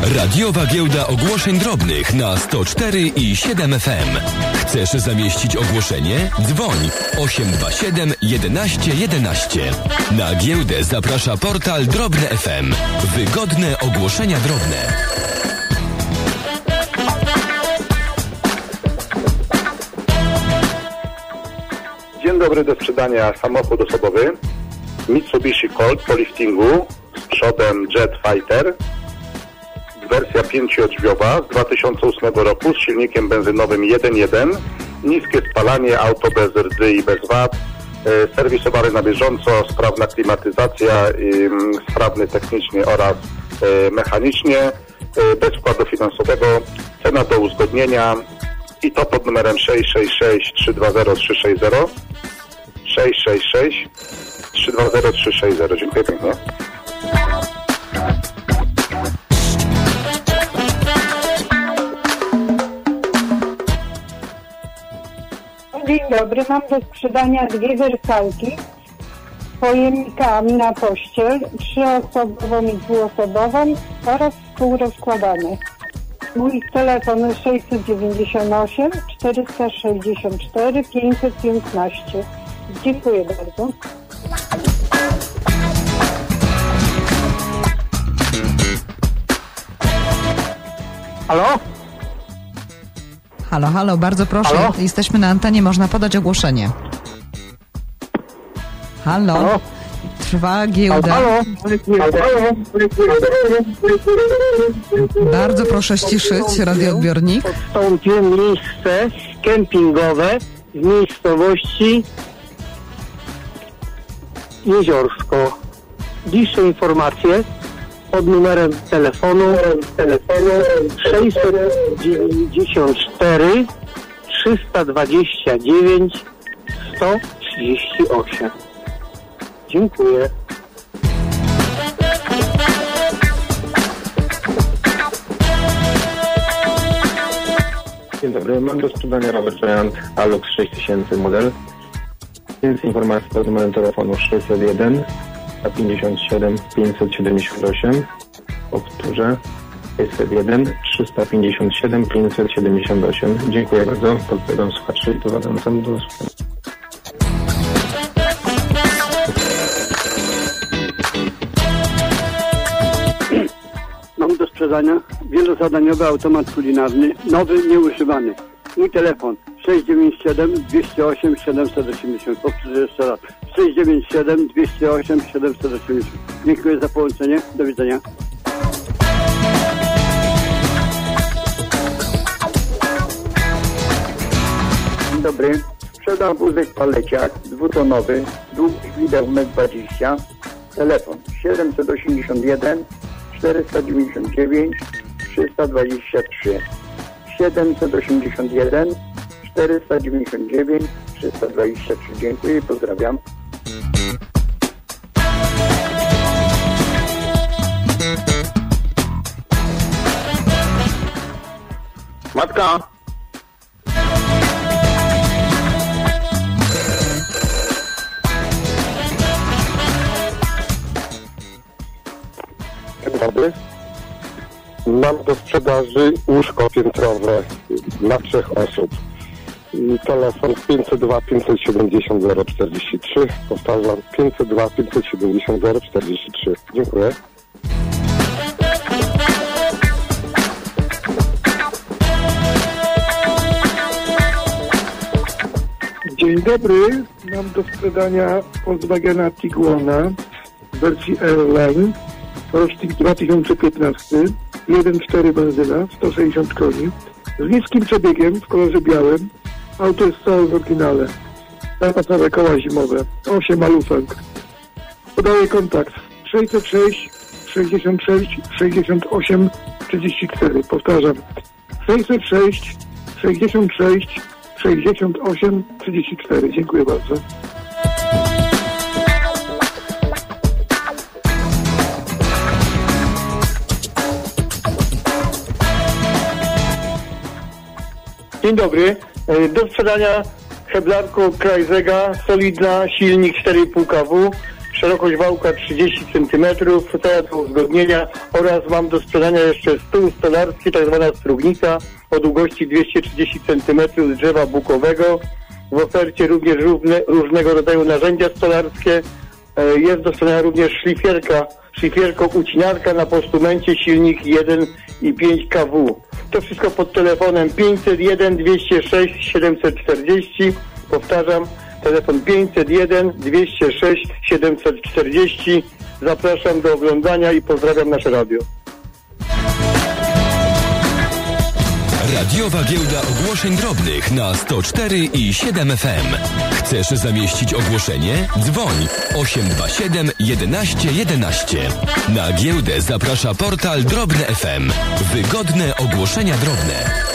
Radiowa giełda ogłoszeń drobnych na 104 i 7 FM. Chcesz zamieścić ogłoszenie? Dzwoń 827 11 11. Na giełdę zaprasza portal Drobne FM. Wygodne ogłoszenia drobne. Dzień dobry, do sprzedania samochód osobowy Mitsubishi Colt po liftingu z przodem Jet Fighter. Wersja 5-drzwiowa z 2008 roku z silnikiem benzynowym 1.1. Niskie spalanie, auto bez rdzy i bez wad. Serwisowany na bieżąco, sprawna klimatyzacja, sprawny technicznie oraz mechanicznie. Bez wkładu finansowego. Cena do uzgodnienia i to pod numerem 666 320 360. 666 320 360. Dziękuję pięknie. Dzień dobry, mam do sprzedania 2 wersalki z pojemnikami na pościel, 3-osobową i 2-osobową oraz współrozkładane. Mój telefon 698 464 515. Dziękuję bardzo. Halo? Halo, bardzo proszę. Halo? Jesteśmy na antenie, można podać ogłoszenie. Halo? Trwa giełda. Halo? Bardzo proszę ściszyć radioodbiornik. Podstąpię miejsce kempingowe w miejscowości Jeziorsko. Bliższe informacje pod numerem telefonu 694 329 138. Dziękuję. Dzień dobry, mam do sprzedania Robert Giant Alux 6000 model. Więcej informacji pod numerem telefonu 601 357 578. Powtórzę 601 357 578. Dziękuję bardzo. Pozdrawiam słuchaczy i prowadzę sam do usłyszenia. Mam do sprzedania wielozadaniowy automat kulinarny, nowy, nieużywany. Mój telefon 697 208 780. Powtórzę jeszcze raz. 697 208 780. Dziękuję za połączenie. Do widzenia. Dzień dobry. Sprzedam wózek paleciak dwutonowy, długi widerunek 20. Telefon 781 499 323. 781 499 323. Dziękuję i pozdrawiam. Matka! Dzień dobry. Mam do sprzedaży łóżko piętrowe dla 3 osób. Telefon 502 570 043. Powtarzam 502 570 043. Dziękuję. Dzień dobry. Mam do sprzedania Volkswagena Tiguana w wersji Airline. Rocznik 2015. 1.4 benzyna, 160 koni. Z niskim przebiegiem w kolorze białym. Auto jest całe w oryginale. Zapasowe koła zimowe. 8 malufek. Podaję kontakt 606 66 68 34. Powtarzam 606 66 68 34. Dziękuję bardzo. Dzień dobry. Do sprzedania heblarko Krajzega, solidna, silnik 4,5 kW, szerokość wałka 30 cm, cena do uzgodnienia oraz mam do sprzedania jeszcze stół stolarski, tak zwana strugnica o długości 230 cm z drzewa bukowego. W ofercie również różnego rodzaju narzędzia stolarskie. Jest do sprzedania również szlifierko-ucinarka na postumencie, silnik 1,5 kW. To wszystko pod telefonem 501 206 740. Powtarzam, telefon 501 206 740. Zapraszam do oglądania i pozdrawiam nasze radio. Radiowa Giełda Ogłoszeń Drobnych na 104 i 7 FM. Chcesz zamieścić ogłoszenie? Dzwoń 827 11 11. Na giełdę zaprasza portal Drobne FM. Wygodne ogłoszenia drobne.